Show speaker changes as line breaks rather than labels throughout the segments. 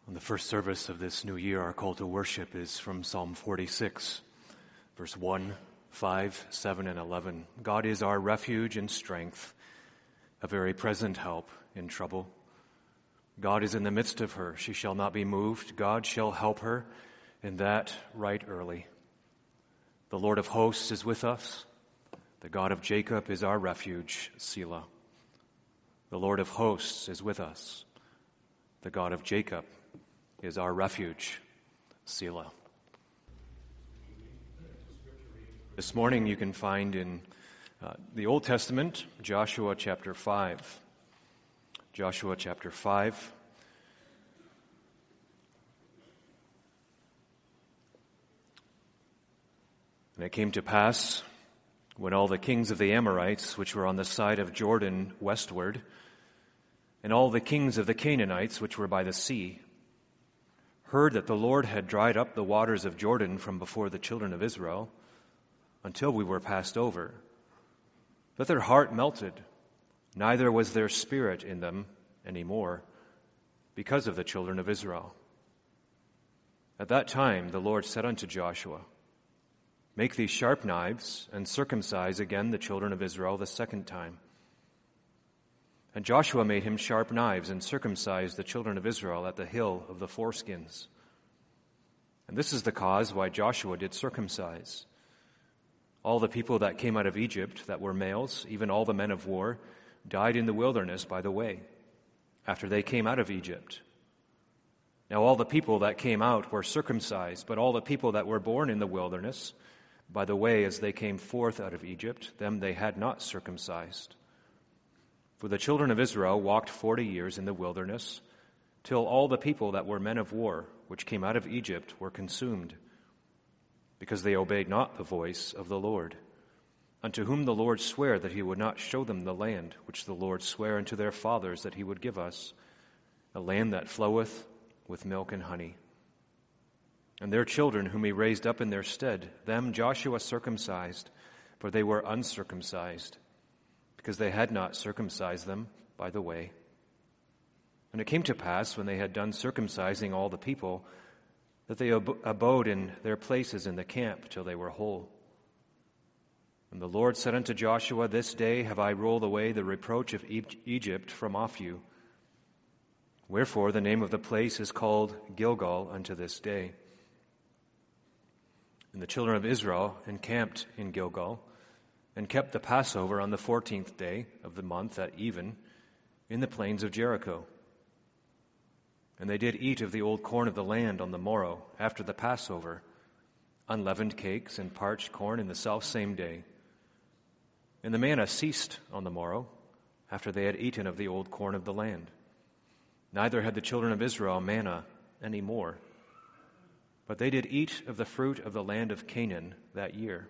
On the first service of this new year, our call to worship is from Psalm 46, verse 1, 5, 7, and 11. God is our refuge and strength, a very present help in trouble. God is in the midst of her. She shall not be moved. God shall help her, and that right early. The Lord of hosts is with us. The God of Jacob is our refuge, Selah. The Lord of hosts is with us. The God of Jacob is our refuge, Selah. This morning you can find in the Old Testament, Joshua chapter 5. Joshua chapter 5. And it came to pass, when all the kings of the Amorites, which were on the side of Jordan westward, and all the kings of the Canaanites, which were by the sea, heard that the Lord had dried up the waters of Jordan from before the children of Israel, until we were passed over, that their heart melted, neither was there spirit in them any more, because of the children of Israel. At that time the Lord said unto Joshua, Make these sharp knives, and circumcise again the children of Israel the second time. And Joshua made him sharp knives, and circumcised the children of Israel at the hill of the foreskins. And this is the cause why Joshua did circumcise. All the people that came out of Egypt that were males, even all the men of war, died in the wilderness by the way, after they came out of Egypt. Now all the people that came out were circumcised, but all the people that were born in the wilderness, by the way as they came forth out of Egypt, them they had not circumcised. For the children of Israel walked 40 years in the wilderness, till all the people that were men of war, which came out of Egypt, were consumed, because they obeyed not the voice of the Lord, unto whom the Lord sware that he would not show them the land, which the Lord sware unto their fathers that he would give us, a land that floweth with milk and honey. And their children whom he raised up in their stead, them Joshua circumcised, for they were uncircumcised, because they had not circumcised them by the way. And it came to pass, when they had done circumcising all the people, that they abode in their places in the camp till they were whole. And the Lord said unto Joshua, This day have I rolled away the reproach of Egypt from off you. Wherefore the name of the place is called Gilgal unto this day. And the children of Israel encamped in Gilgal, and kept the Passover on the 14th day of the month at even, in the plains of Jericho. And they did eat of the old corn of the land on the morrow, after the Passover, unleavened cakes and parched corn in the selfsame day. And the manna ceased on the morrow, after they had eaten of the old corn of the land. Neither had the children of Israel manna any more, but they did eat of the fruit of the land of Canaan that year.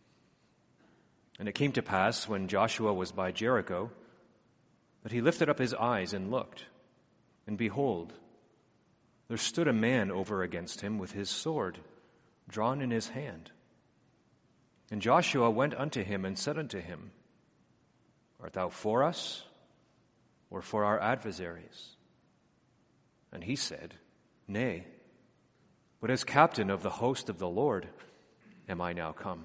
And it came to pass, when Joshua was by Jericho, that he lifted up his eyes and looked, and behold, there stood a man over against him with his sword drawn in his hand. And Joshua went unto him and said unto him, Art thou for us, or for our adversaries? And he said, Nay, but as captain of the host of the Lord am I now come.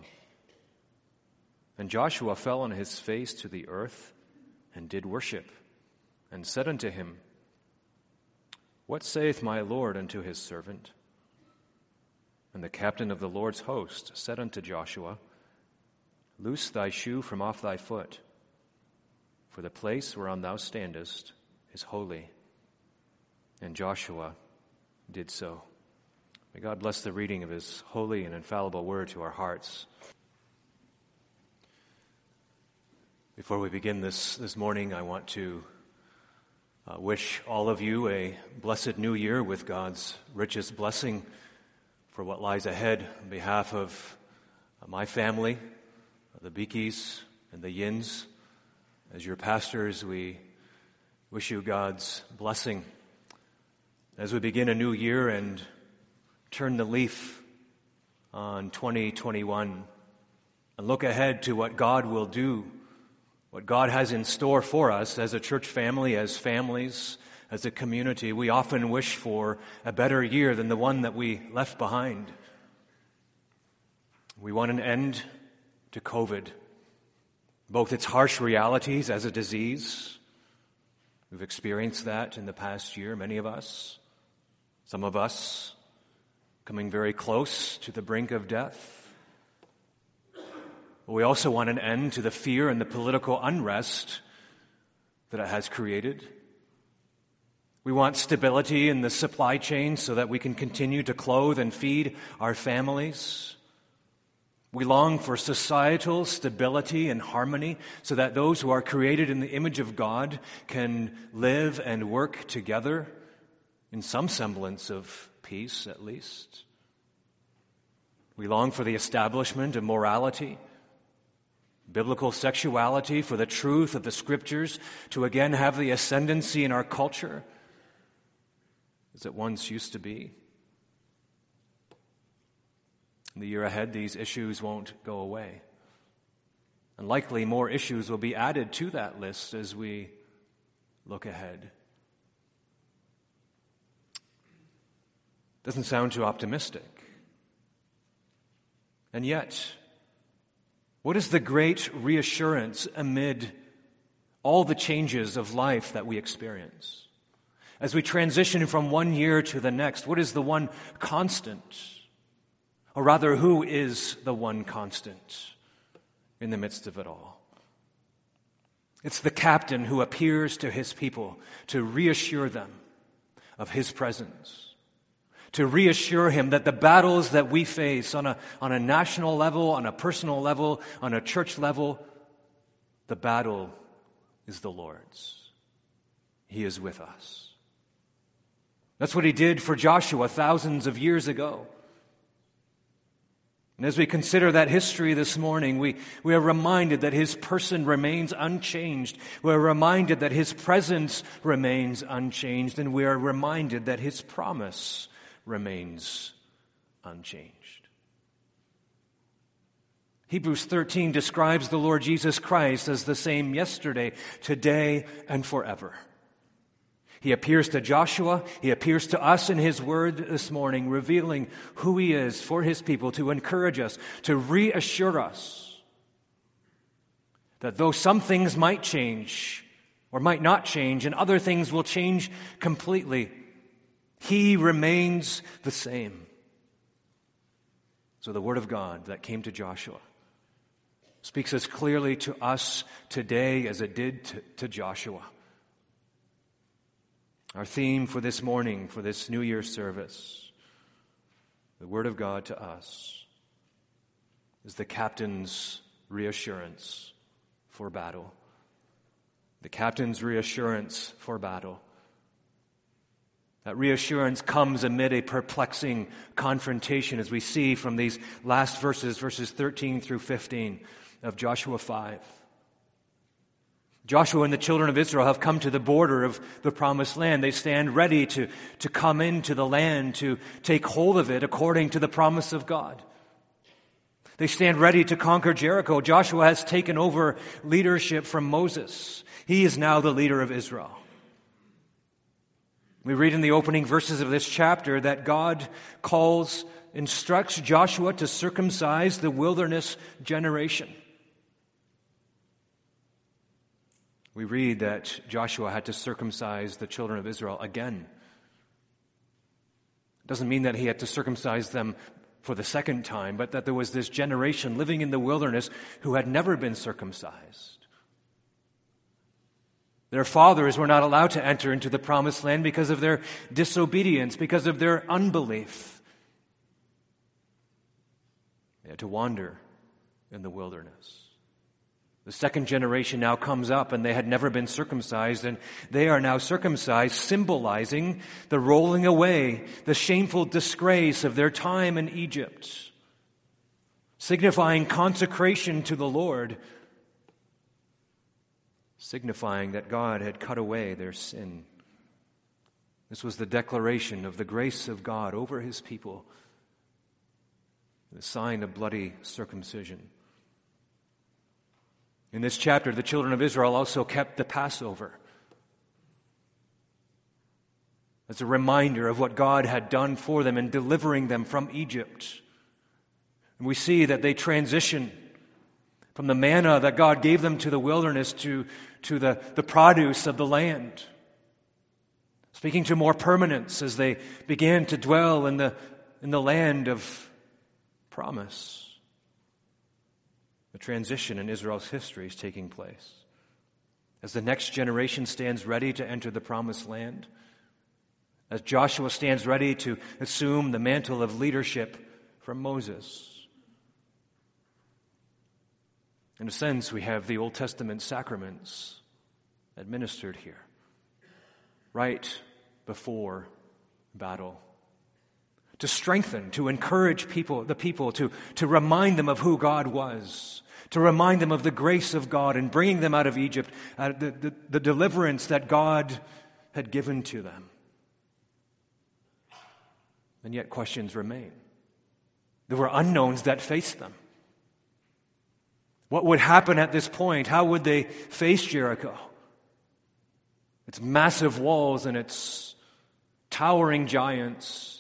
And Joshua fell on his face to the earth, and did worship, and said unto him, What saith my Lord unto his servant? And the captain of the Lord's host said unto Joshua, Loose thy shoe from off thy foot, for the place whereon thou standest is holy. And Joshua did so. May God bless the reading of his holy and infallible word to our hearts. Before we begin this morning, I want to wish all of you a blessed new year with God's richest blessing for what lies ahead on behalf of my family, the Beekys and the Yins. As your pastors, we wish you God's blessing as we begin a new year and turn the leaf on 2021 and look ahead to what God will do, what God has in store for us as a church family, as families, as a community, we often wish for a better year than the one that we left behind. We want an end to COVID, both its harsh realities as a disease. We've experienced that in the past year, many of us. Some of us coming very close to the brink of death. But we also want an end to the fear and the political unrest that it has created. We want stability in the supply chain so that we can continue to clothe and feed our families. We long for societal stability and harmony so that those who are created in the image of God can live and work together in some semblance of peace, at least. We long for the establishment of morality, biblical sexuality, for the truth of the Scriptures to again have the ascendancy in our culture as it once used to be. In the year ahead, these issues won't go away. And likely more issues will be added to that list as we look ahead. Doesn't sound too optimistic. And yet, what is the great reassurance amid all the changes of life that we experience? As we transition from one year to the next, what is the one constant? Or rather, who is the one constant in the midst of it all? It's the captain who appears to his people to reassure them of his presence, to reassure him that the battles that we face on a national level, on a personal level, on a church level, the battle is the Lord's. He is with us. That's what he did for Joshua thousands of years ago. And as we consider that history this morning, we are reminded that his person remains unchanged. We are reminded that his presence remains unchanged. And we are reminded that his promise remains unchanged. Hebrews 13 describes the Lord Jesus Christ as the same yesterday, today, and forever. He appears to Joshua, he appears to us in his word this morning, revealing who he is for his people, to encourage us, to reassure us that though some things might change or might not change and other things will change completely, he remains the same. So the word of God that came to Joshua speaks as clearly to us today as it did to Joshua. Our theme for this morning, for this New Year's service, the Word of God to us, is the captain's reassurance for battle. The captain's reassurance for battle. That reassurance comes amid a perplexing confrontation, as we see from these last verses 13 through 15 of Joshua 5. Joshua and the children of Israel have come to the border of the promised land. They stand ready to come into the land, to take hold of it according to the promise of God. They stand ready to conquer Jericho. Joshua has taken over leadership from Moses. He is now the leader of Israel. We read in the opening verses of this chapter that God instructs Joshua to circumcise the wilderness generation. We read that Joshua had to circumcise the children of Israel again. It doesn't mean that he had to circumcise them for the second time, but that there was this generation living in the wilderness who had never been circumcised. Their fathers were not allowed to enter into the promised land because of their disobedience, because of their unbelief. They had to wander in the wilderness. The second generation now comes up, and they had never been circumcised, and they are now circumcised, symbolizing the rolling away, the shameful disgrace of their time in Egypt, signifying consecration to the Lord, signifying that God had cut away their sin. This was the declaration of the grace of God over his people, the sign of bloody circumcision. In this chapter, the children of Israel also kept the Passover. as a reminder of what God had done for them in delivering them from Egypt. And we see that they transition from the manna that God gave them to the wilderness to the produce of the land, speaking to more permanence as they began to dwell in the land of promise. The transition in Israel's history is taking place as the next generation stands ready to enter the promised land, as Joshua stands ready to assume the mantle of leadership from Moses. In a sense, we have the Old Testament sacraments administered here, right before battle, to strengthen, to encourage the people, to remind them of who God was, to remind them of the grace of God in bringing them out of Egypt, the deliverance that God had given to them. And yet questions remain. There were unknowns that faced them. What would happen at this point? How would they face Jericho? Its massive walls and its towering giants.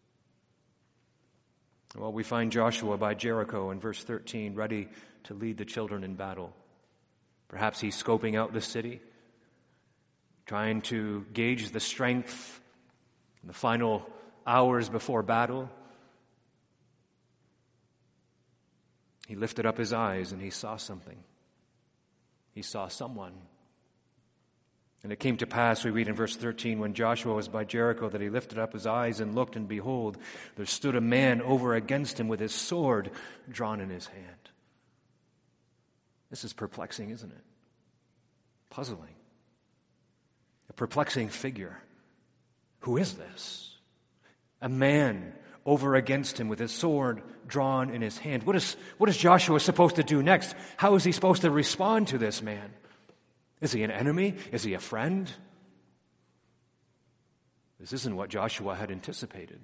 Well, we find Joshua by Jericho in verse 13, ready to lead the children in battle. Perhaps he's scoping out the city, trying to gauge the strength in the final hours before battle. He lifted up his eyes and he saw something. He saw someone. And it came to pass, we read in verse 13, when Joshua was by Jericho, that he lifted up his eyes and looked, and behold, there stood a man over against him with his sword drawn in his hand. This is perplexing, isn't it? Puzzling. A perplexing figure. Who is this? A man over against him with his sword drawn in his hand. What is Joshua supposed to do next? How is he supposed to respond to this man? Is he an enemy? Is he a friend? This isn't what Joshua had anticipated.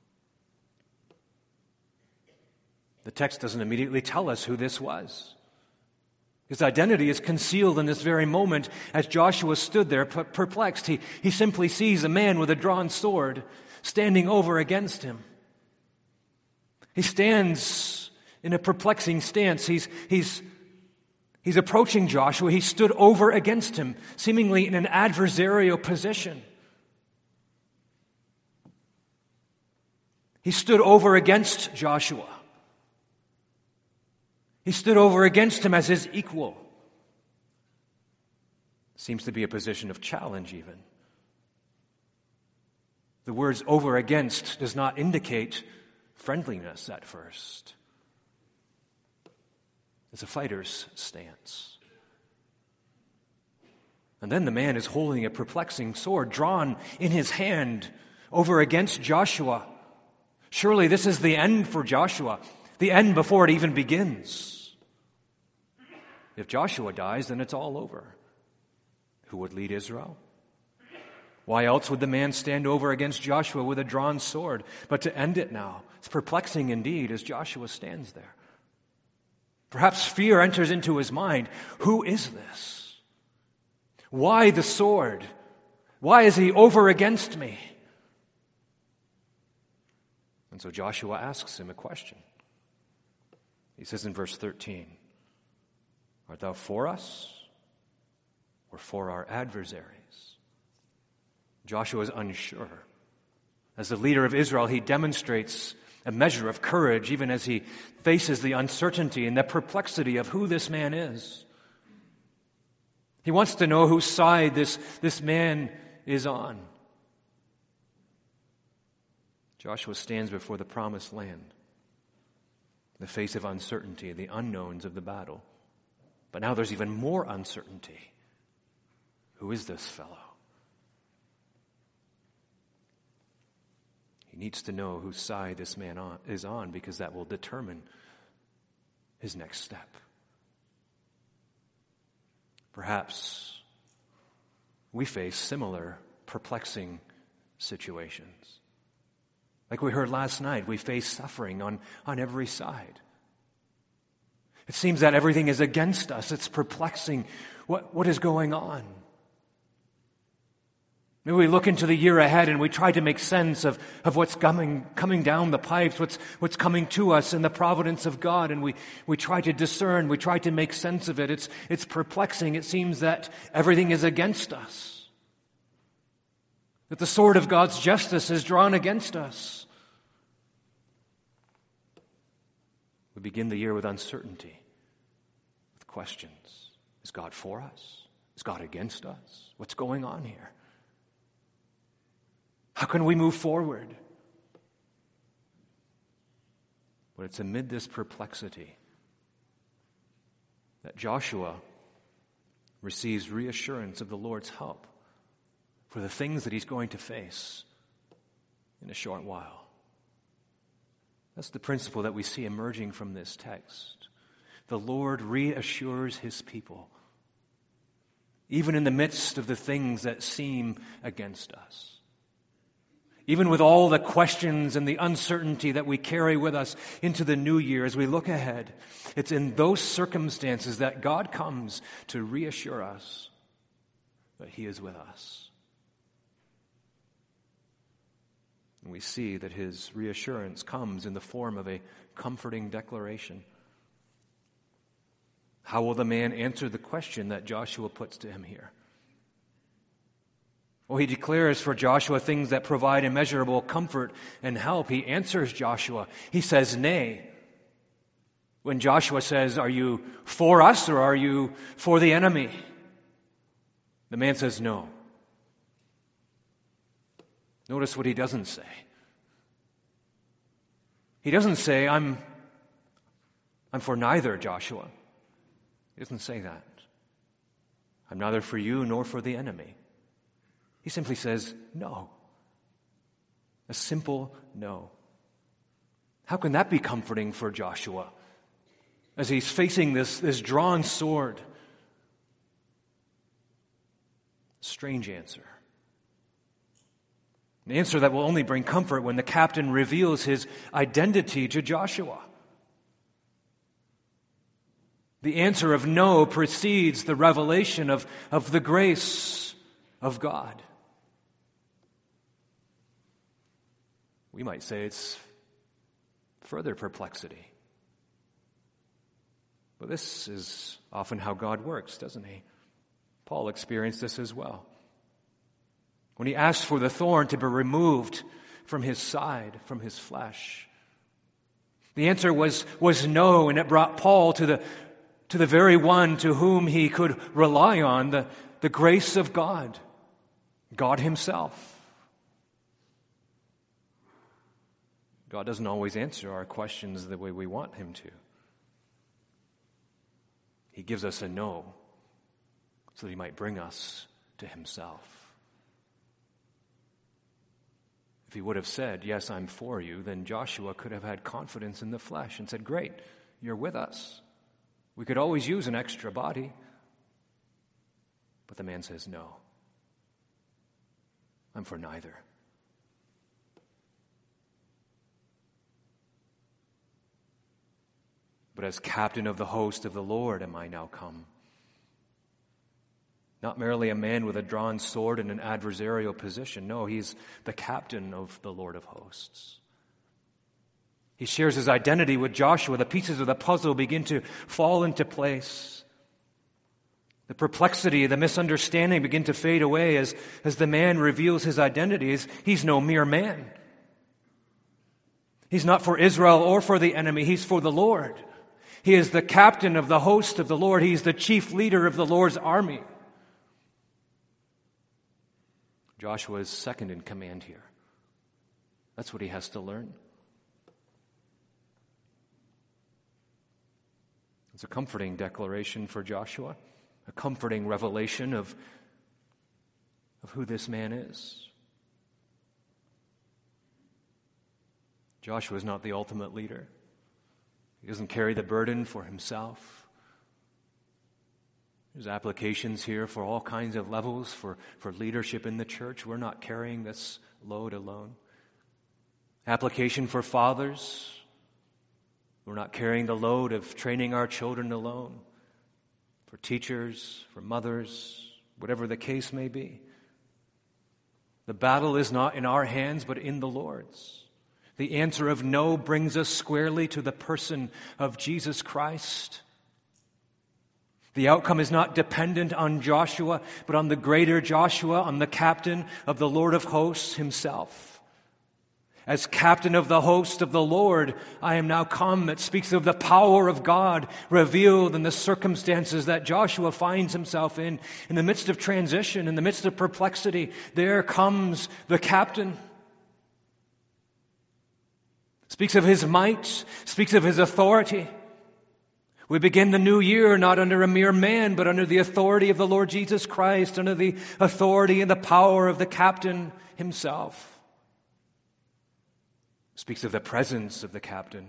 The text doesn't immediately tell us who this was. His identity is concealed in this very moment as Joshua stood there perplexed. He simply sees a man with a drawn sword standing over against him. He stands in a perplexing stance. He's approaching Joshua. He stood over against him, seemingly in an adversarial position. He stood over against Joshua. He stood over against him as his equal. Seems to be a position of challenge even. The words over against does not indicate friendliness at first. It's a fighter's stance. And then the man is holding a perplexing sword drawn in his hand over against Joshua. Surely this is the end for Joshua, the end before it even begins. If Joshua dies, then it's all over. Who would lead Israel? Why else would the man stand over against Joshua with a drawn sword? But to end it now, it's perplexing indeed as Joshua stands there. Perhaps fear enters into his mind. Who is this? Why the sword? Why is he over against me? And so Joshua asks him a question. He says in verse 13, "Art thou for us or for our adversaries?" Joshua is unsure. As the leader of Israel, he demonstrates a measure of courage even as he faces the uncertainty and the perplexity of who this man is. He wants to know whose side this man is on. Joshua stands before the promised land, in the face of uncertainty, the unknowns of the battle. But now there's even more uncertainty. Who is this fellow? He needs to know whose side this man is on, because that will determine his next step. Perhaps we face similar perplexing situations. Like we heard last night, we face suffering on every side. It seems that everything is against us. It's perplexing. What is going on? Maybe we look into the year ahead and we try to make sense of what's coming down the pipes, what's coming to us in the providence of God, and we try to discern, we try to make sense of it. It's perplexing. It seems that everything is against us, that the sword of God's justice is drawn against us. We begin the year with uncertainty, with questions. Is God for us? Is God against us? What's going on here? How can we move forward? But it's amid this perplexity that Joshua receives reassurance of the Lord's help for the things that he's going to face in a short while. That's the principle that we see emerging from this text. The Lord reassures his people, even in the midst of the things that seem against us. Even with all the questions and the uncertainty that we carry with us into the new year as we look ahead, it's in those circumstances that God comes to reassure us that he is with us. And we see that his reassurance comes in the form of a comforting declaration. How will the man answer the question that Joshua puts to him here? Well, he declares for Joshua things that provide immeasurable comfort and help. He answers Joshua. He says, nay. When Joshua says, are you for us or are you for the enemy? The man says, no. Notice what he doesn't say. He doesn't say, I'm for neither, Joshua. He doesn't say that. I'm neither for you nor for the enemy. He simply says, no. A simple no. How can that be comforting for Joshua as he's facing this drawn sword? Strange answer. An answer that will only bring comfort when the captain reveals his identity to Joshua. The answer of no precedes the revelation of the grace of God. We might say it's further perplexity. But this is often how God works, doesn't he? Paul experienced this as well. When he asked for the thorn to be removed from his side, from his flesh, the answer was no, and it brought Paul to the very one to whom he could rely on, the grace of God, God himself. God doesn't always answer our questions the way we want him to. He gives us a no so that he might bring us to himself. If he would have said, yes, I'm for you, then Joshua could have had confidence in the flesh and said, great, you're with us. We could always use an extra body. But the man says, no, I'm for neither. But as captain of the host of the Lord am I now come. Not merely a man with a drawn sword in an adversarial position. No, he's the captain of the Lord of hosts. He shares his identity with Joshua. The pieces of the puzzle begin to fall into place. The perplexity, the misunderstanding begin to fade away as the man reveals his identity. He's no mere man. He's not for Israel or for the enemy. He's for the Lord. He is the captain of the host of the Lord. He's the chief leader of the Lord's army. Joshua is second in command here. That's what he has to learn. It's a comforting declaration for Joshua, a comforting revelation of who this man is. Joshua is not the ultimate leader. He doesn't carry the burden for himself. There's applications here for all kinds of levels, for leadership in the church. We're not carrying this load alone. Application for fathers. We're not carrying the load of training our children alone. For teachers, for mothers, whatever the case may be. The battle is not in our hands, but in the Lord's. The answer of no brings us squarely to the person of Jesus Christ. The outcome is not dependent on Joshua, but on the greater Joshua, on the captain of the Lord of hosts himself. As captain of the host of the Lord, I am now come. It speaks of the power of God revealed in the circumstances that Joshua finds himself in the midst of transition, in the midst of perplexity. There comes the captain. Speaks of his might, speaks of his authority. We begin the new year not under a mere man, but under the authority of the Lord Jesus Christ, under the authority and the power of the captain himself. Speaks of the presence of the captain.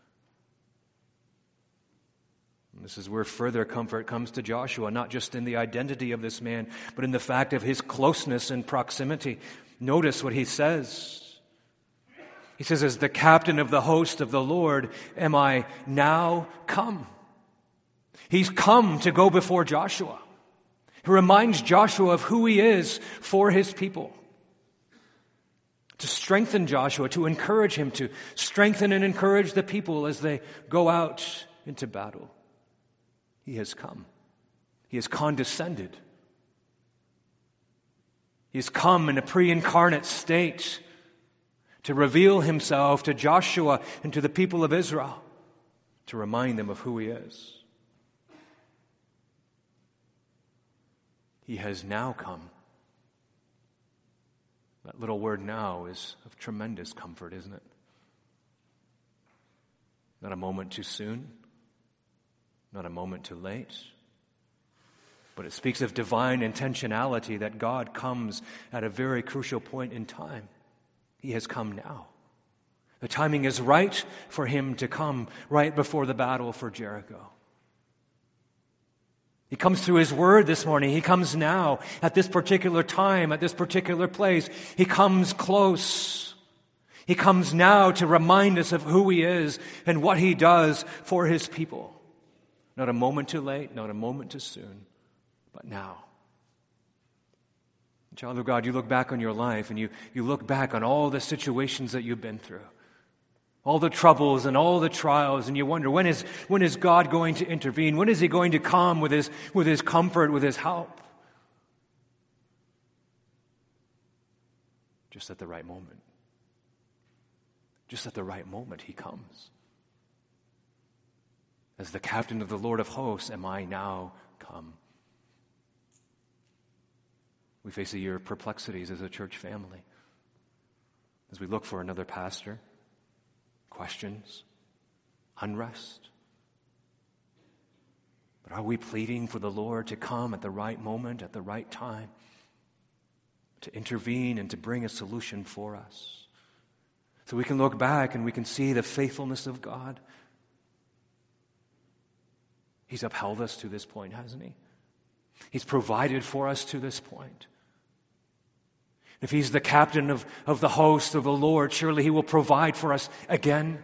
And this is where further comfort comes to Joshua, not just in the identity of this man, but in the fact of his closeness and proximity. Notice what he says. He says, as the captain of the host of the Lord, am I now come? He's come to go before Joshua. He reminds Joshua of who he is for his people. To strengthen Joshua, to encourage him, to strengthen and encourage the people as they go out into battle. He has come. He has condescended. He has come in a pre-incarnate state to reveal himself to Joshua and to the people of Israel, to remind them of who he is. He has now come. That little word now is of tremendous comfort, isn't it? Not a moment too soon, not a moment too late, but it speaks of divine intentionality that God comes at a very crucial point in time. He has come now. The timing is right for him to come right before the battle for Jericho. He comes through his word this morning. He comes now at this particular time, at this particular place. He comes close. He comes now to remind us of who he is and what he does for his people. Not a moment too late, not a moment too soon, but now. Child of God, you look back on your life and you look back on all the situations that you've been through. All the troubles and all the trials, and you wonder, when is God going to intervene? When is he going to come with his comfort, with his help? Just at the right moment. Just at the right moment he comes. As the captain of the Lord of hosts, am I now come? We face a year of perplexities as a church family. As we look for another pastor, questions, unrest. But are we pleading for the Lord to come at the right moment, at the right time, to intervene and to bring a solution for us? So we can look back and we can see the faithfulness of God. He's upheld us to this point, hasn't he? He's provided for us to this point. If he's the captain of the host of the Lord, surely he will provide for us again.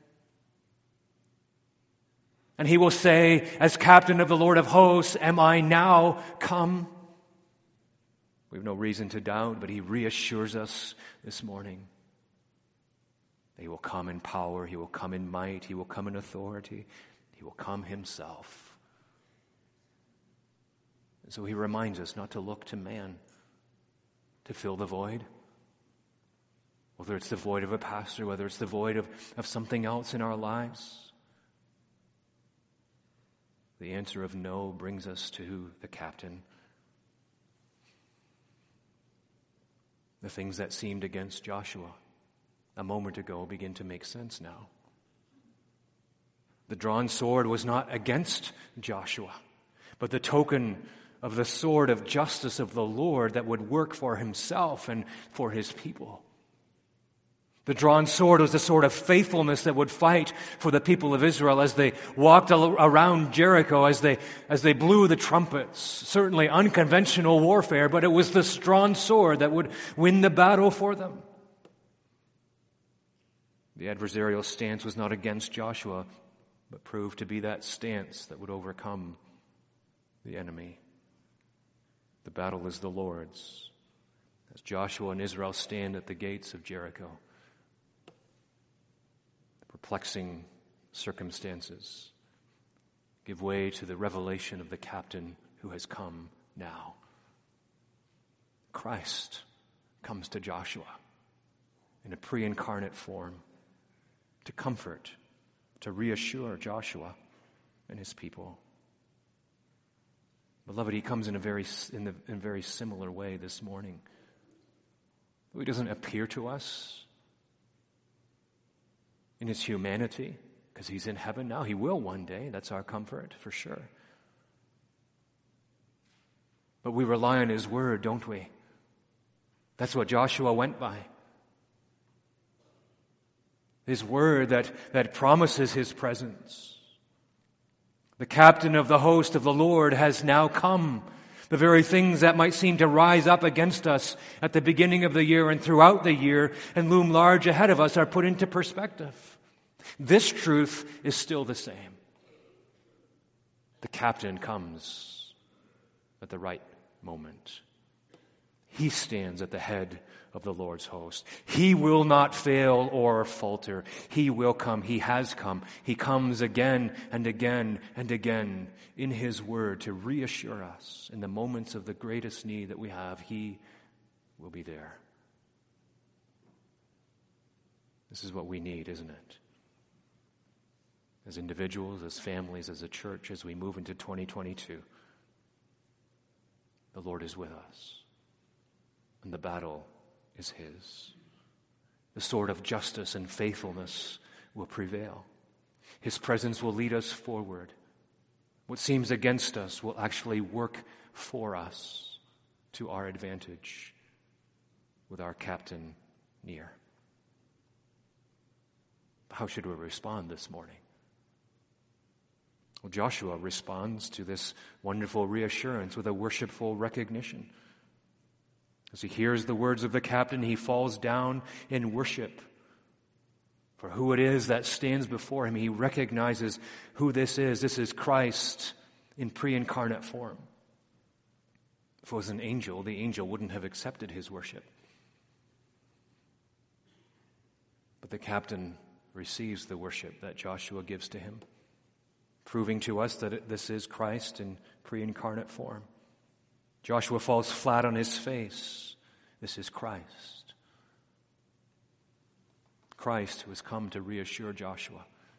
And he will say, as captain of the Lord of hosts, am I now come? We have no reason to doubt, but he reassures us this morning that he will come in power, he will come in might, he will come in authority, he will come himself. And so he reminds us not to look to man to fill the void. Whether it's the void of a pastor, whether it's the void of something else in our lives. The answer of no brings us to the captain. The things that seemed against Joshua a moment ago begin to make sense now. The drawn sword was not against Joshua, but the token of the sword of justice of the Lord that would work for himself and for his people. The drawn sword was the sword of faithfulness that would fight for the people of Israel as they walked around Jericho, as they blew the trumpets. Certainly unconventional warfare, but it was this drawn sword that would win the battle for them. The adversarial stance was not against Joshua, but proved to be that stance that would overcome the enemy. The battle is the Lord's, as Joshua and Israel stand at the gates of Jericho. The perplexing circumstances give way to the revelation of the captain who has come now. Christ comes to Joshua in a pre-incarnate form to comfort, to reassure Joshua and his people. Beloved, he comes in a very similar way this morning. He doesn't appear to us in his humanity, because he's in heaven now. He will one day. That's our comfort, for sure. But we rely on his word, don't we? That's what Joshua went by. His word that promises his presence. The captain of the host of the Lord has now come. The very things that might seem to rise up against us at the beginning of the year and throughout the year and loom large ahead of us are put into perspective. This truth is still the same. The captain comes at the right moment. He stands at the head of the Lord's host. He will not fail or falter. He will come. He has come. He comes again and again and again in his word to reassure us in the moments of the greatest need that we have. He will be there. This is what we need, isn't it? As individuals, as families, as a church, as we move into 2022, the Lord is with us. And the battle is his. The sword of justice and faithfulness will prevail. His presence will lead us forward. What seems against us will actually work for us to our advantage with our captain near. How should we respond this morning? Well, Joshua responds to this wonderful reassurance with a worshipful recognition. As he hears the words of the captain, he falls down in worship for who it is that stands before him. He recognizes who this is. This is Christ in pre-incarnate form. If it was an angel, the angel wouldn't have accepted his worship. But the captain receives the worship that Joshua gives to him, proving to us that this is Christ in pre-incarnate form. Joshua falls flat on his face. This is Christ. Christ who has come to reassure Joshua.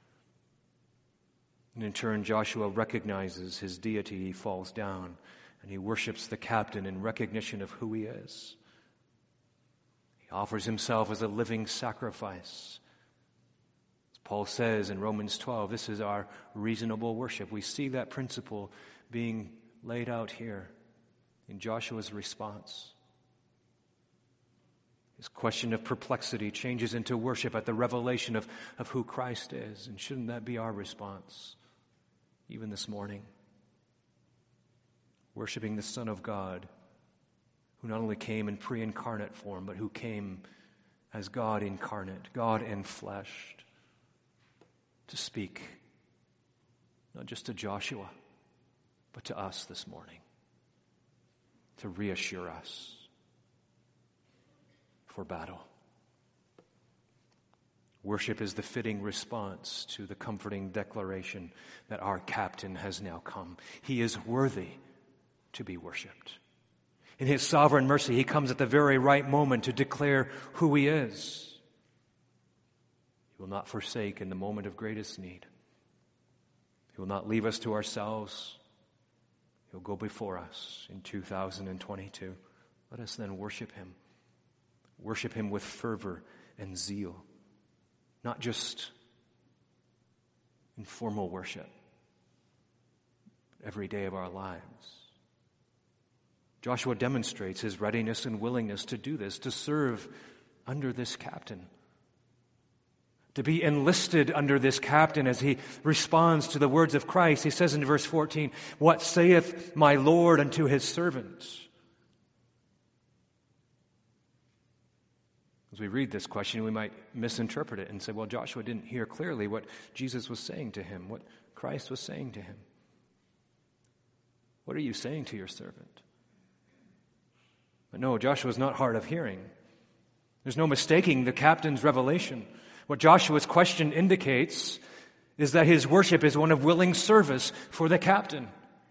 And in turn, Joshua recognizes his deity. He falls down and he worships the captain in recognition of who he is. He offers himself as a living sacrifice. As Paul says in Romans 12, this is our reasonable worship. We see that principle being laid out here in Joshua's response. His question of perplexity changes into worship at the revelation of who Christ is. And shouldn't that be our response, even this morning? Worshiping the Son of God, who not only came in pre-incarnate form, but who came as God incarnate, God enfleshed, to speak, not just to Joshua, but to us this morning, to reassure us for battle. Worship is the fitting response to the comforting declaration that our captain has now come. He is worthy to be worshipped. In his sovereign mercy, he comes at the very right moment to declare who he is. He will not forsake in the moment of greatest need. He will not leave us to ourselves. He'll go before us in 2022. Let us then worship him. Worship him with fervor and zeal. Not just informal worship, but every day of our lives. Joshua demonstrates his readiness and willingness to do this, to serve under this captain, to be enlisted under this captain as he responds to the words of Christ. He says in verse 14, "What saith my Lord unto his servant?" As we read this question, we might misinterpret it and say, well, Joshua didn't hear clearly what Jesus was saying to him, what Christ was saying to him. What are you saying to your servant? But no, Joshua's not hard of hearing. There's no mistaking the captain's revelation. What Joshua's question indicates is that his worship is one of willing service for the captain.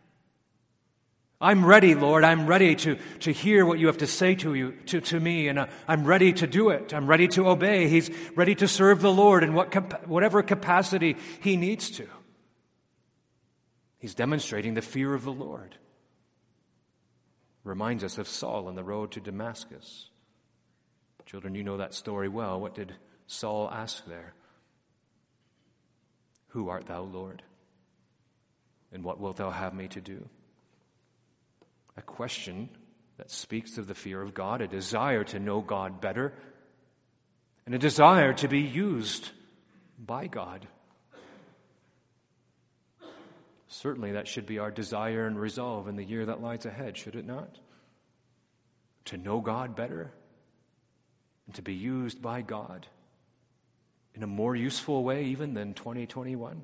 I'm ready, Lord. I'm ready to hear what you have to say to me, and I'm ready to do it. I'm ready to obey. He's ready to serve the Lord in whatever capacity he needs to. He's demonstrating the fear of the Lord. Reminds us of Saul on the road to Damascus. Children, you know that story well. What did Saul ask there? Who art thou, Lord? And what wilt thou have me to do? A question that speaks of the fear of God, a desire to know God better, and a desire to be used by God. Certainly that should be our desire and resolve in the year that lies ahead, should it not? To know God better and to be used by God in a more useful way even than 2021.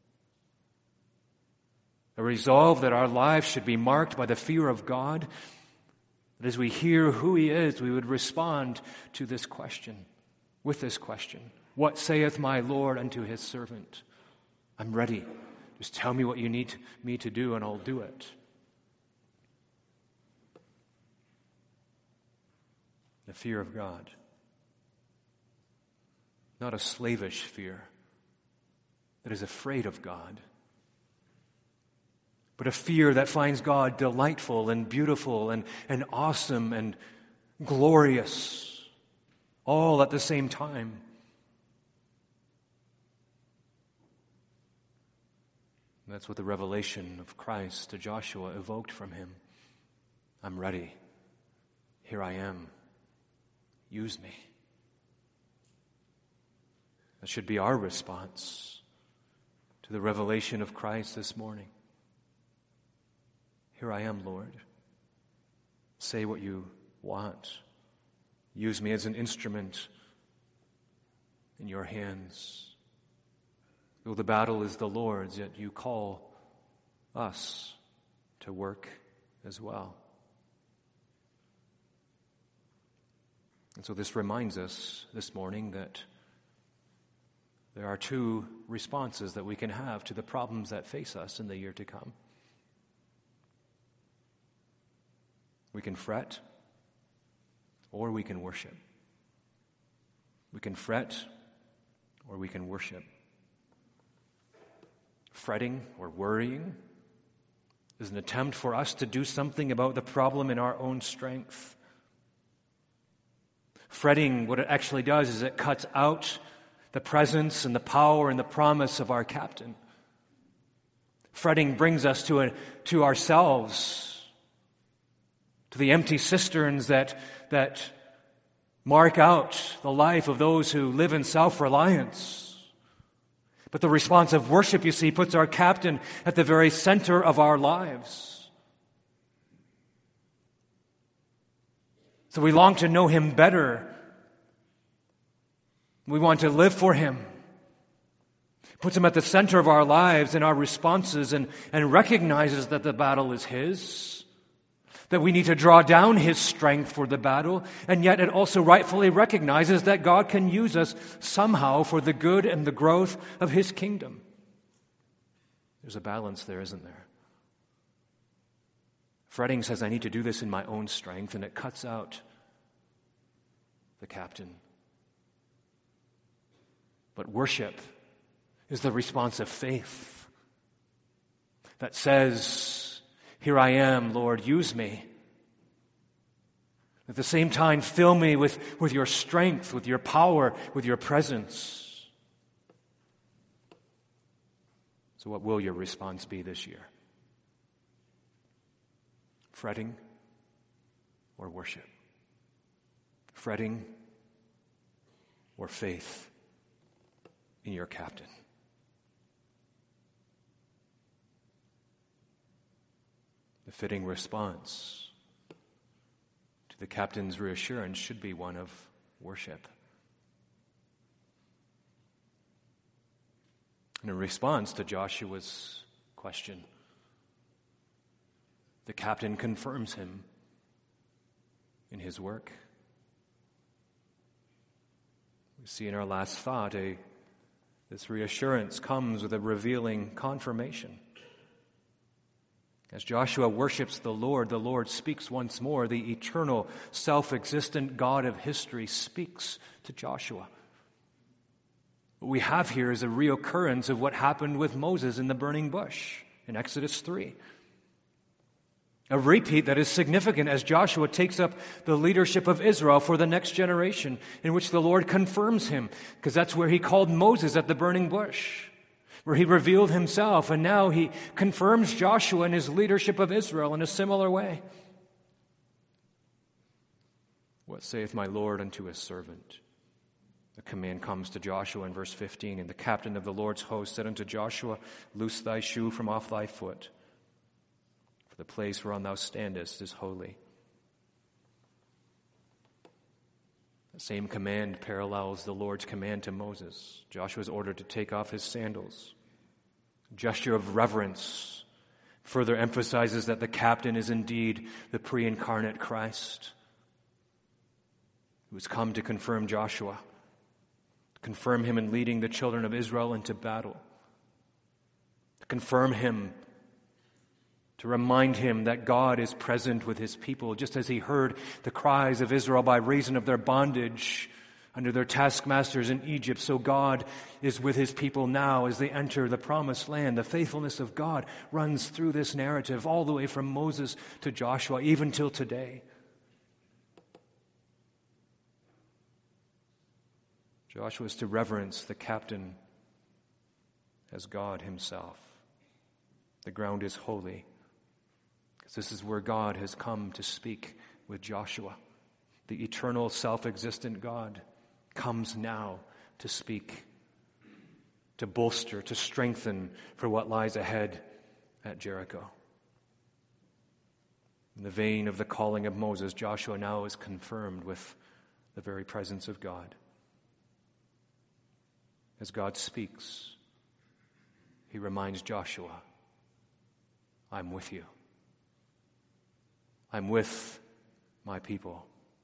A resolve that our lives should be marked by the fear of God, that as we hear who He is, we would respond to this question, with this question. What saith my Lord unto His servant? I'm ready. Just tell me what you need me to do and I'll do it. The fear of God. Not a slavish fear that is afraid of God, but a fear that finds God delightful and beautiful and awesome and glorious, all at the same time. That's what the revelation of Christ to Joshua evoked from him. I'm ready. Here I am. Use me. That should be our response to the revelation of Christ this morning. Here I am, Lord. Say what you want. Use me as an instrument in your hands. Though the battle is the Lord's, yet you call us to work as well. And so this reminds us this morning that there are two responses that we can have to the problems that face us in the year to come. We can fret, or we can worship. We can fret, or we can worship. Fretting or worrying is an attempt for us to do something about the problem in our own strength. Fretting, what it actually does is it cuts out the presence and the power and the promise of our captain. Fretting brings us to ourselves, to the empty cisterns that mark out the life of those who live in self-reliance. But the response of worship, you see, puts our captain at the very center of our lives. So we long to know him better. We want to live for him. Puts him at the center of our lives and our responses and recognizes that the battle is his. That we need to draw down his strength for the battle, and yet it also rightfully recognizes that God can use us somehow for the good and the growth of his kingdom. There's a balance there, isn't there? Fretting says, I need to do this in my own strength, and it cuts out the captain. But worship is the response of faith that says, here I am, Lord, use me. At the same time, fill me with your strength, with your power, with your presence. So what will your response be this year? Fretting or worship? Fretting or faith in your captain? The fitting response to the captain's reassurance should be one of worship. In response to Joshua's question, the captain confirms him in his work. We see in our last thought, this reassurance comes with a revealing confirmation. As Joshua worships the Lord speaks once more. The eternal, self-existent God of history speaks to Joshua. What we have here is a reoccurrence of what happened with Moses in the burning bush in Exodus 3. A repeat that is significant as Joshua takes up the leadership of Israel for the next generation, in which the Lord confirms him, because that's where he called Moses at the burning bush, where he revealed himself, and now he confirms Joshua in his leadership of Israel in a similar way. What saith my Lord unto his servant? The command comes to Joshua in verse 15, and the captain of the Lord's host said unto Joshua, Loose thy shoe from off thy foot, for the place whereon thou standest is holy. The same command parallels the Lord's command to Moses. Joshua is ordered to take off his sandals. A gesture of reverence further emphasizes that the captain is indeed the pre-incarnate Christ, who has come to confirm Joshua, to confirm him in leading the children of Israel into battle, to confirm him, to remind him that God is present with his people, just as he heard the cries of Israel by reason of their bondage under their taskmasters in Egypt. So God is with his people now as they enter the promised land. The faithfulness of God runs through this narrative all the way from Moses to Joshua, even till today. Joshua is to reverence the captain as God himself. The ground is holy, because this is where God has come to speak with Joshua. The eternal, self-existent God comes now to speak, to bolster, to strengthen for what lies ahead at Jericho. In the vein of the calling of Moses, Joshua now is confirmed with the very presence of God. As God speaks, he reminds Joshua, I'm with you. I'm with my people.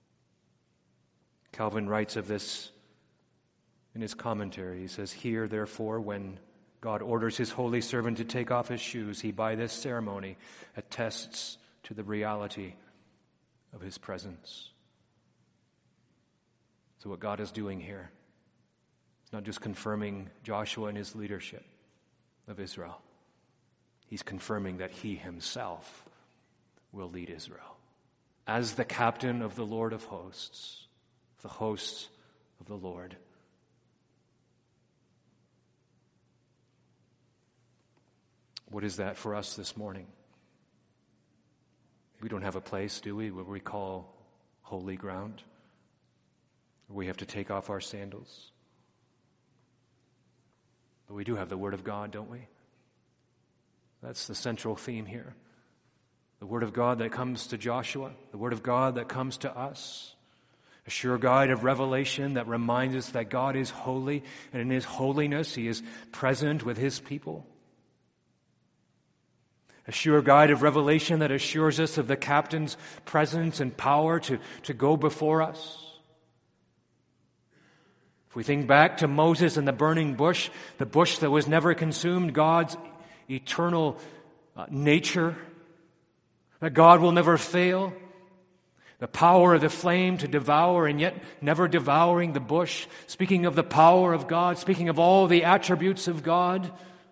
Calvin writes of this in his commentary. He says, Here, therefore, when God orders his holy servant to take off his shoes, he by this ceremony attests to the reality of his presence. So what God is doing here, it's not just confirming Joshua and his leadership of Israel. He's confirming that he himself will lead Israel as the captain of the Lord of hosts, the hosts of the Lord. What is that for us this morning? We don't have a place, do we, what we call holy ground, where we have to take off our sandals. But we do have the Word of God, don't we? That's the central theme here. The Word of God that comes to Joshua, the Word of God that comes to us. A sure guide of revelation that reminds us that God is holy, and in his holiness he is present with his people. A sure guide of revelation that assures us of the captain's presence and power to go before us. If we think back to Moses and the burning bush, the bush that was never consumed, God's eternal nature, that God will never fail, the power of the flame to devour and yet never devouring the bush, speaking of the power of God, speaking of all the attributes of God,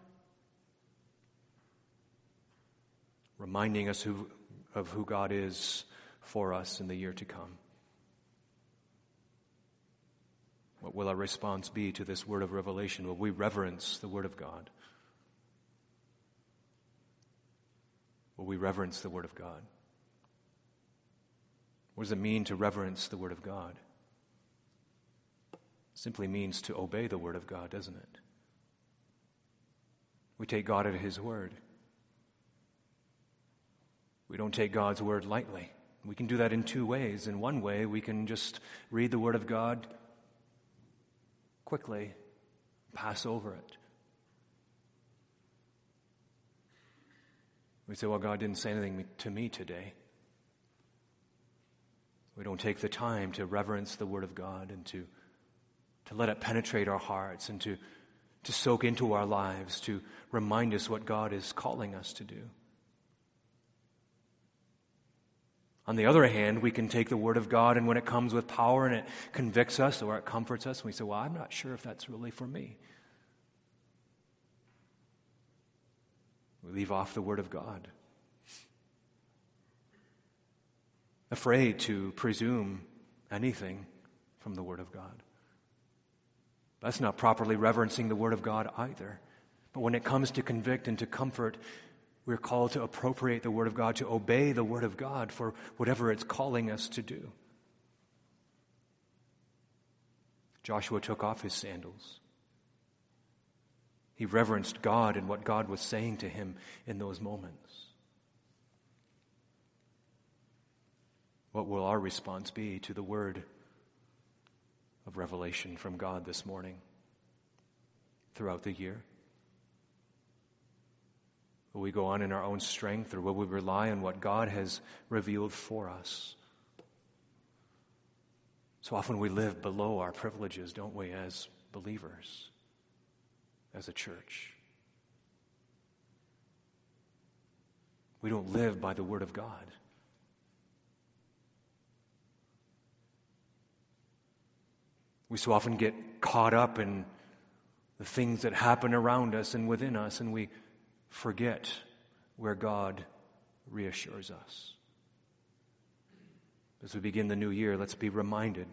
reminding us of who God is for us in the year to come. What will our response be to this word of revelation? Will we reverence the Word of God? Will we reverence the Word of God? What does it mean to reverence the Word of God? It simply means to obey the Word of God, doesn't it? We take God at his word. We don't take God's word lightly. We can do that in two ways. In one way, we can just read the Word of God quickly, pass over it. We say, well, God didn't say anything to me today. We don't take the time to reverence the Word of God and to let it penetrate our hearts and to soak into our lives, to remind us what God is calling us to do. On the other hand, we can take the Word of God, and when it comes with power and it convicts us or it comforts us, we say, well, I'm not sure if that's really for me. We leave off the Word of God. Afraid to presume anything from the Word of God. That's not properly reverencing the Word of God either. But when it comes to convict and to comfort, we're called to appropriate the Word of God, to obey the Word of God for whatever it's calling us to do. Joshua took off his sandals. He reverenced God and what God was saying to him in those moments. What will our response be to the word of revelation from God this morning, throughout the year? Will we go on in our own strength, or will we rely on what God has revealed for us? So often we live below our privileges, don't we, as believers, as a church. We don't live by the Word of God. We so often get caught up in the things that happen around us and within us, and we forget where God reassures us. As we begin the new year, let's be reminded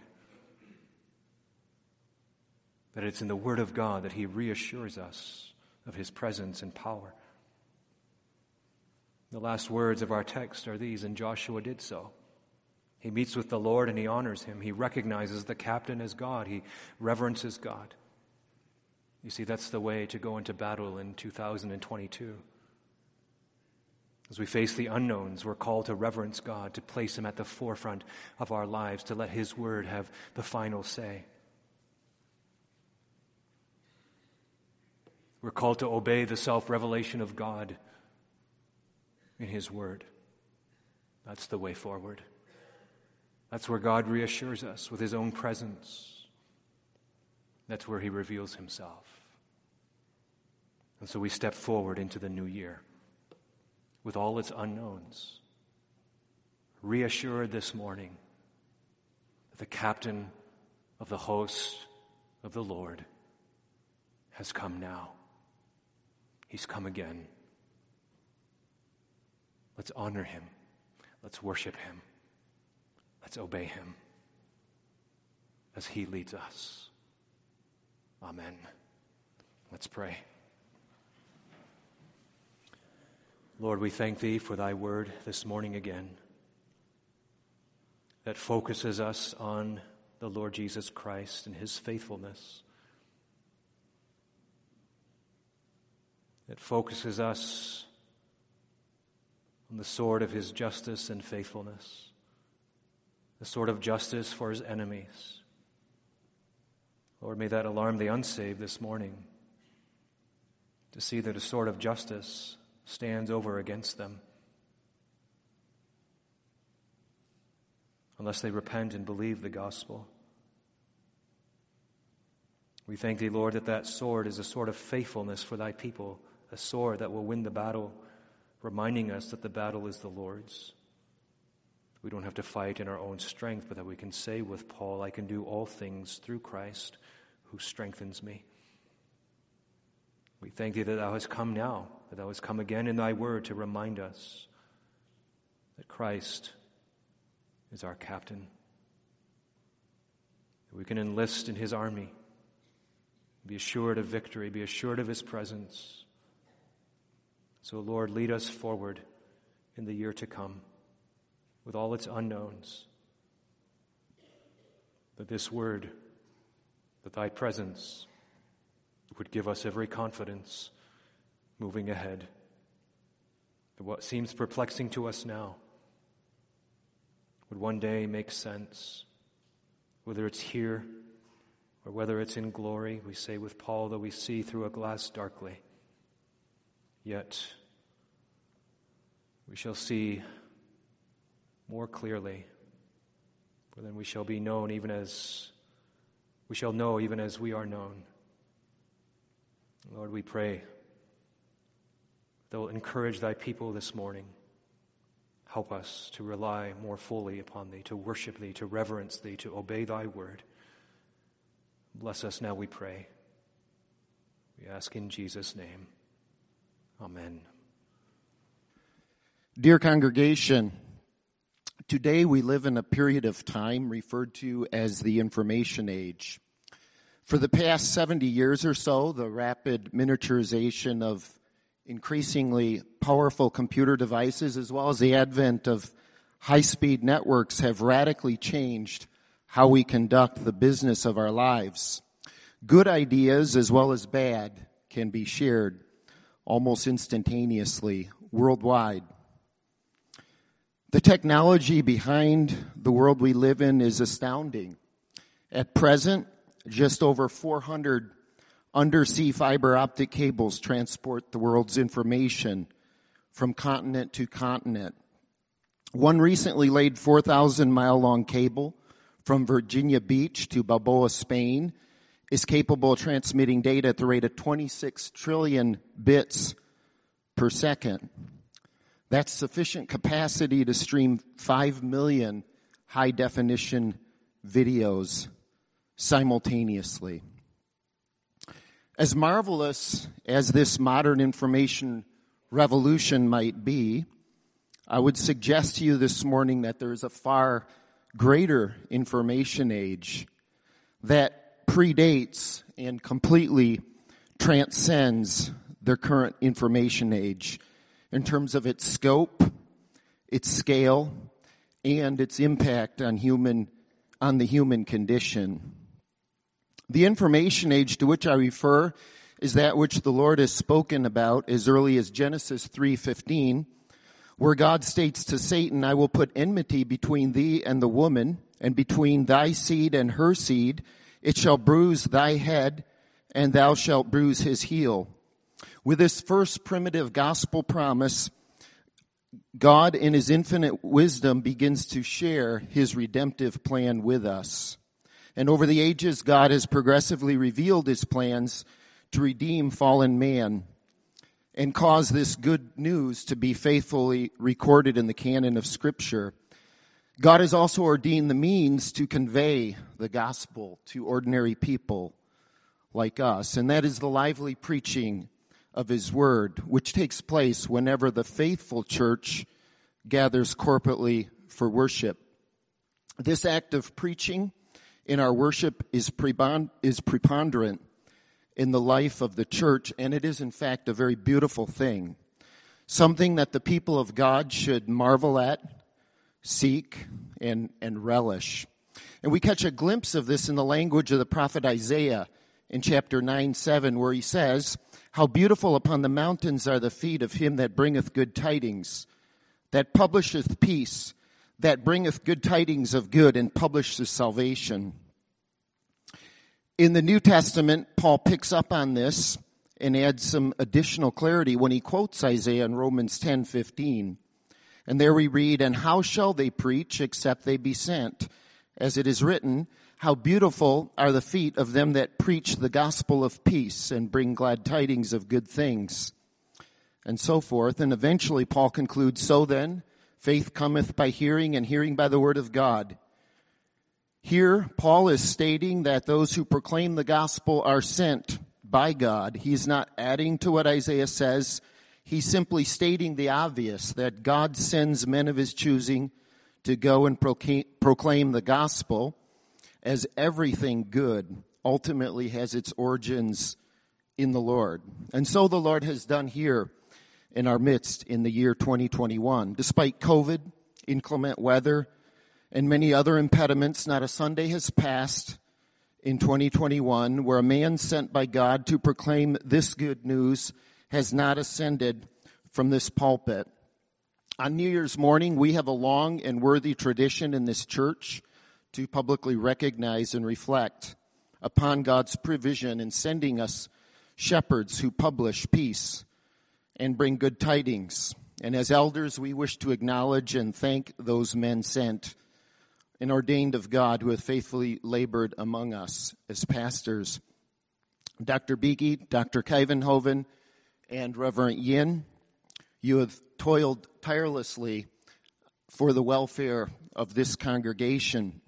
that it's in the Word of God that He reassures us of His presence and power. The last words of our text are these, and Joshua did so. He meets with the Lord and he honors Him. He recognizes the captain as God. He reverences God. You see, that's the way to go into battle in 2022. As we face the unknowns, we're called to reverence God, to place Him at the forefront of our lives, to let His word have the final say. We're called to obey the self-revelation of God in His word. That's the way forward. That's where God reassures us with His own presence. That's where He reveals Himself. And so we step forward into the new year with all its unknowns, reassured this morning that the captain of the host of the Lord has come now. He's come again. Let's honor Him. Let's worship Him. Let's obey Him as He leads us. Amen. Let's pray. Lord, we thank Thee for Thy word this morning again that focuses us on the Lord Jesus Christ and His faithfulness. That focuses us on the sword of His justice and faithfulness. The sword of justice for His enemies. Lord, may that alarm the unsaved this morning to see that a sword of justice stands over against them unless they repent and believe the gospel. We thank Thee, Lord, that that sword is a sword of faithfulness for Thy people, a sword that will win the battle, reminding us that the battle is the Lord's. We don't have to fight in our own strength, but that we can say with Paul, I can do all things through Christ who strengthens me. We thank Thee that Thou hast come now, that Thou hast come again in Thy word to remind us that Christ is our captain. That we can enlist in His army, be assured of victory, be assured of His presence. So, Lord, lead us forward in the year to come with all its unknowns, that this word, that Thy presence would give us every confidence moving ahead. That what seems perplexing to us now would one day make sense, whether it's here or whether it's in glory. We say with Paul, though we see through a glass darkly, yet we shall see more clearly For then we shall be known even as we shall know even as we are known. Lord, we pray that will encourage thy people this morning. Help us to rely more fully upon thee, to worship thee, to reverence thee, to obey thy word. Bless us now, we pray. We ask in Jesus' name. Amen.
Dear congregation, today we live in a period of time referred to as the information age. For the past 70 years or so, the rapid miniaturization of increasingly powerful computer devices, as well as the advent of high-speed networks, have radically changed how we conduct the business of our lives. Good ideas, as well as bad, can be shared almost instantaneously worldwide. The technology behind the world we live in is astounding. At present, just over 400 undersea fiber optic cables transport the world's information from continent to continent. One recently laid 4,000-mile-long cable from Virginia Beach to Balboa, Spain, is capable of transmitting data at the rate of 26 trillion bits per second. That's sufficient capacity to stream 5 million high-definition videos simultaneously. As marvelous as this modern information revolution might be, I would suggest to you this morning that there is a far greater information age that predates and completely transcends the current information age in terms of its scope, its scale, and its impact on the human condition. The information age to which I refer is that which the Lord has spoken about as early as Genesis 3:15, where God states to Satan, "I will put enmity between thee and the woman, and between thy seed and her seed. It shall bruise thy head, and thou shalt bruise his heel." With this first primitive gospel promise, God in his infinite wisdom begins to share his redemptive plan with us. And over the ages, God has progressively revealed his plans to redeem fallen man and cause this good news to be faithfully recorded in the canon of Scripture. God has also ordained the means to convey the gospel to ordinary people like us, and that is the lively preaching of his word, which takes place whenever the faithful church gathers corporately for worship. This act of preaching in our worship is preponderant in the life of the church, and it is in fact a very beautiful thing, something that the people of God should marvel at, seek, and relish. And we catch a glimpse of this in the language of the prophet Isaiah in chapter 9:7, where he says, "How beautiful upon the mountains are the feet of him that bringeth good tidings, that publisheth peace, that bringeth good tidings of good, and publisheth salvation." In the New Testament, Paul picks up on this and adds some additional clarity when he quotes Isaiah in Romans 10:15. And there we read, "And how shall they preach except they be sent? As it is written, how beautiful are the feet of them that preach the gospel of peace and bring glad tidings of good things." And so forth. And eventually Paul concludes, "So then, faith cometh by hearing, and hearing by the word of God." Here, Paul is stating that those who proclaim the gospel are sent by God. He's not adding to what Isaiah says. He's simply stating the obvious, that God sends men of his choosing to go and proclaim the gospel, as everything good ultimately has its origins in the Lord. And so the Lord has done here in our midst in the year 2021. Despite COVID, inclement weather, and many other impediments, not a Sunday has passed in 2021 where a man sent by God to proclaim this good news has not ascended from this pulpit. On New Year's morning, we have a long and worthy tradition in this church to publicly recognize and reflect upon God's provision in sending us shepherds who publish peace and bring good tidings. And as elders, we wish to acknowledge and thank those men sent and ordained of God who have faithfully labored among us as pastors. Dr. Beeke, Dr. Kuyvenhoven, and Reverend Yin, you have toiled tirelessly for the welfare of this congregation.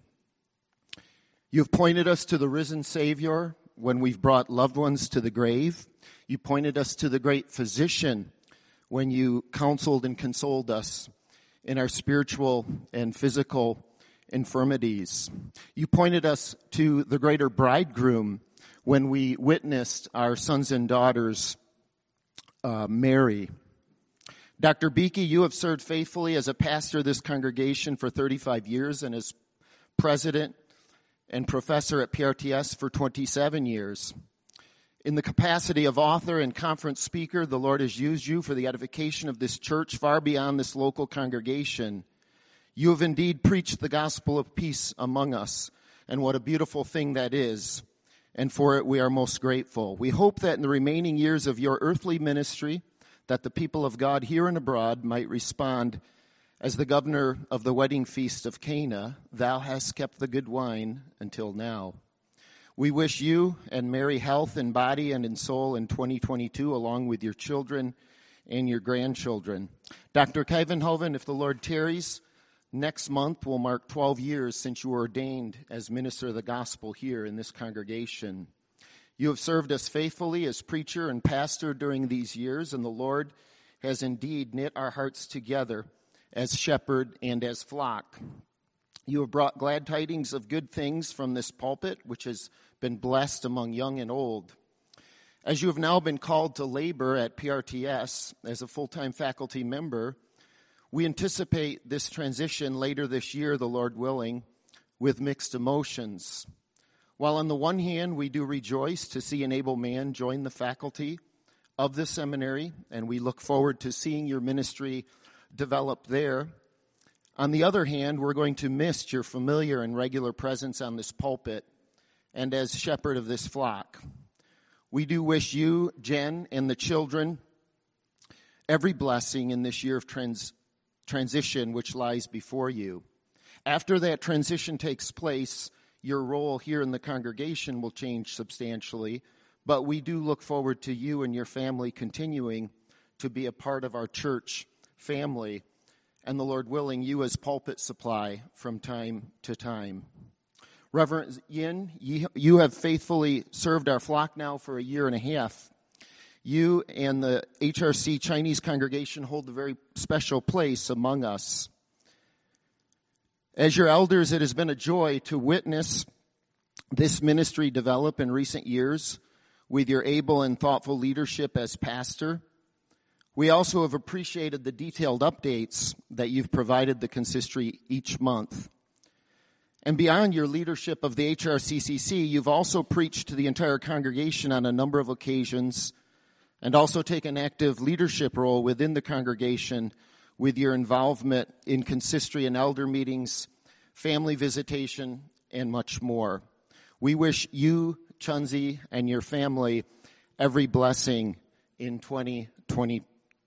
You have pointed us to the risen Savior when we've brought loved ones to the grave. You pointed us to the great physician when you counseled and consoled us in our spiritual and physical infirmities. You pointed us to the greater bridegroom when we witnessed our sons and daughters marry. Dr. Beeke, you have served faithfully as a pastor of this congregation for 35 years and as president and professor at PRTS for 27 years. In the capacity of author and conference speaker, the Lord has used you for the edification of this church far beyond this local congregation. You have indeed preached the gospel of peace among us, and what a beautiful thing that is, and for it we are most grateful. We hope that in the remaining years of your earthly ministry, that the people of God here and abroad might respond as the governor of the wedding feast of Cana, thou hast kept the good wine until now. We wish you and Mary health in body and in soul in 2022, along with your children and your grandchildren. Dr. Kuyvenhoven, if the Lord tarries, next month will mark 12 years since you were ordained as minister of the gospel here in this congregation. You have served us faithfully as preacher and pastor during these years, and the Lord has indeed knit our hearts together as shepherd and as flock. You have brought glad tidings of good things from this pulpit, which has been blessed among young and old. As you have now been called to labor at PRTS as a full-time faculty member, we anticipate this transition later this year, the Lord willing, with mixed emotions. While on the one hand, we do rejoice to see an able man join the faculty of the seminary, and we look forward to seeing your ministry develop there. On the other hand, we're going to miss your familiar and regular presence on this pulpit and as shepherd of this flock. We do wish you, Jen, and the children every blessing in this year of transition which lies before you. After that transition takes place, your role here in the congregation will change substantially, but we do look forward to you and your family continuing to be a part of our church family, and the Lord willing, you as pulpit supply from time to time. Reverend Yin, you have faithfully served our flock now for a year and a half. You and the HRC Chinese congregation hold a very special place among us. As your elders, it has been a joy to witness this ministry develop in recent years with your able and thoughtful leadership as pastor. We also have appreciated the detailed updates that you've provided the consistory each month. And beyond your leadership of the HRCCC, you've also preached to the entire congregation on a number of occasions and also taken an active leadership role within the congregation with your involvement in consistory and elder meetings, family visitation, and much more. We wish you, Chunzi, and your family every blessing in 2022.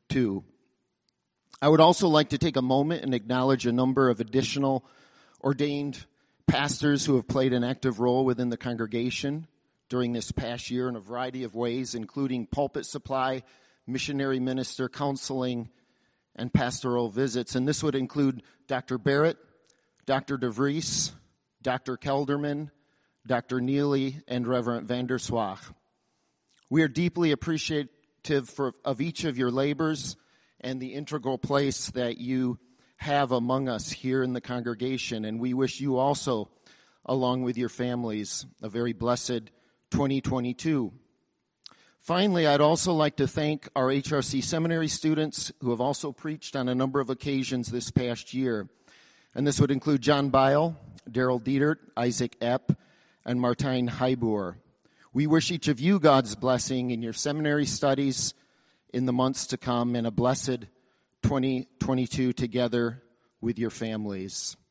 I would also like to take a moment and acknowledge a number of additional ordained pastors who have played an active role within the congregation during this past year in a variety of ways, including pulpit supply, missionary minister, counseling, and pastoral visits. And this would include Dr. Barrett, Dr. DeVries, Dr. Kelderman, Dr. Neely, and Reverend Vanderswach. We are deeply appreciative of each of your labors and the integral place that you have among us here in the congregation. And we wish you also, along with your families, a very blessed 2022. Finally, I'd also like to thank our HRC seminary students who have also preached on a number of occasions this past year. And this would include John Bile, Daryl Dietert, Isaac Epp, and Martine Heibur. We wish each of you God's blessing in your seminary studies in the months to come and a blessed 2022 together with your families.